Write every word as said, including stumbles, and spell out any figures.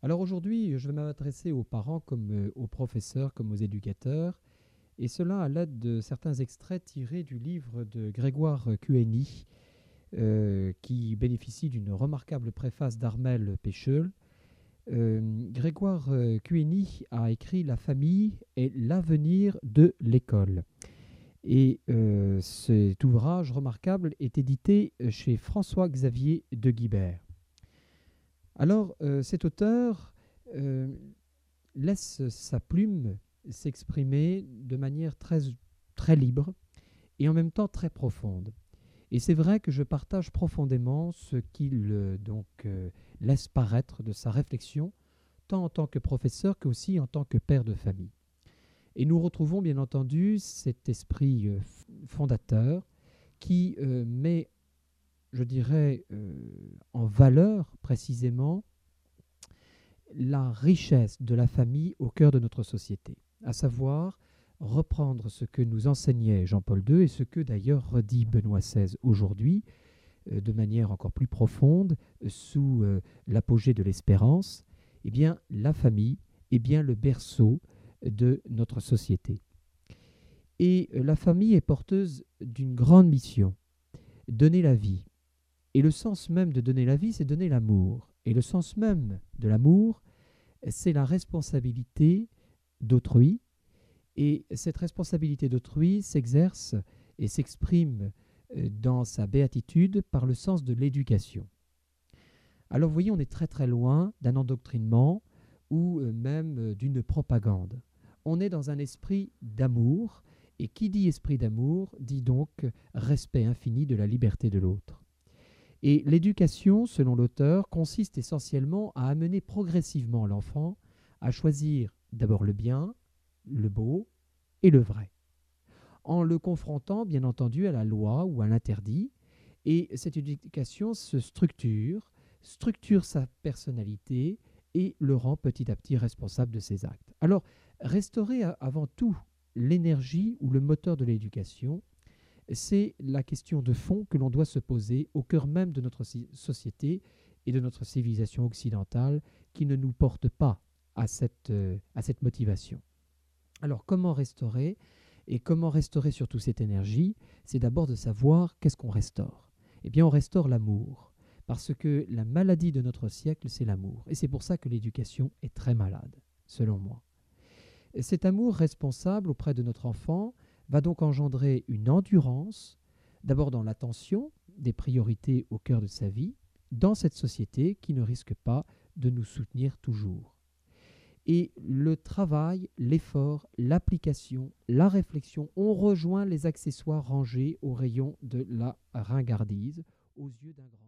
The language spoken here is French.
Alors aujourd'hui, je vais m'adresser aux parents comme euh, aux professeurs, comme aux éducateurs, et cela à l'aide de certains extraits tirés du livre de Grégoire Cueny, euh, qui bénéficie d'une remarquable préface d'Armel Pécheul. Euh, Grégoire euh, Cueny a écrit La famille est l'avenir de l'école. Et euh, cet ouvrage remarquable est édité chez François-Xavier de Guibert. Alors, euh, cet auteur euh, laisse sa plume s'exprimer de manière très, très libre et en même temps très profonde. Et c'est vrai que je partage profondément ce qu'il euh, donc euh, laisse paraître de sa réflexion, tant en tant que professeur qu'aussi en tant que père de famille. Et nous retrouvons bien entendu cet esprit euh, fondateur qui euh, met, je dirais, euh, en valeur précisément la richesse de la famille au cœur de notre société, à savoir reprendre ce que nous enseignait Jean-Paul deux et ce que d'ailleurs redit Benoît seize aujourd'hui, euh, de manière encore plus profonde, euh, sous euh, l'apogée de l'espérance. Eh bien, la famille est bien le berceau de notre société. Et euh, la famille est porteuse d'une grande mission, donner la vie. Et le sens même de donner la vie, c'est donner l'amour. Et le sens même de l'amour, c'est la responsabilité d'autrui. Et cette responsabilité d'autrui s'exerce et s'exprime euh, dans sa béatitude par le sens de l'éducation. Alors vous voyez, on est très très loin d'un endoctrinement ou euh, même euh, d'une propagande. On est dans un esprit d'amour, et qui dit esprit d'amour dit donc respect infini de la liberté de l'autre. Et l'éducation, selon l'auteur, consiste essentiellement à amener progressivement l'enfant à choisir d'abord le bien, le beau et le vrai, en le confrontant bien entendu à la loi ou à l'interdit. Et cette éducation se structure, structure sa personnalité et le rend petit à petit responsable de ses actes. Alors, restaurer avant tout l'énergie ou le moteur de l'éducation, c'est la question de fond que l'on doit se poser au cœur même de notre société et de notre civilisation occidentale qui ne nous porte pas à cette, euh, à cette motivation. Alors comment restaurer et comment restaurer surtout cette énergie? C'est d'abord de savoir qu'est-ce qu'on restaure. Eh bien on restaure l'amour, parce que la maladie de notre siècle, c'est l'amour. Et c'est pour ça que l'éducation est très malade, selon moi. Et cet amour responsable auprès de notre enfant va donc engendrer une endurance, d'abord dans l'attention des priorités au cœur de sa vie, dans cette société qui ne risque pas de nous soutenir toujours. Et le travail, l'effort, l'application, la réflexion ont rejoint les accessoires rangés au rayon de la ringardise aux yeux d'un grand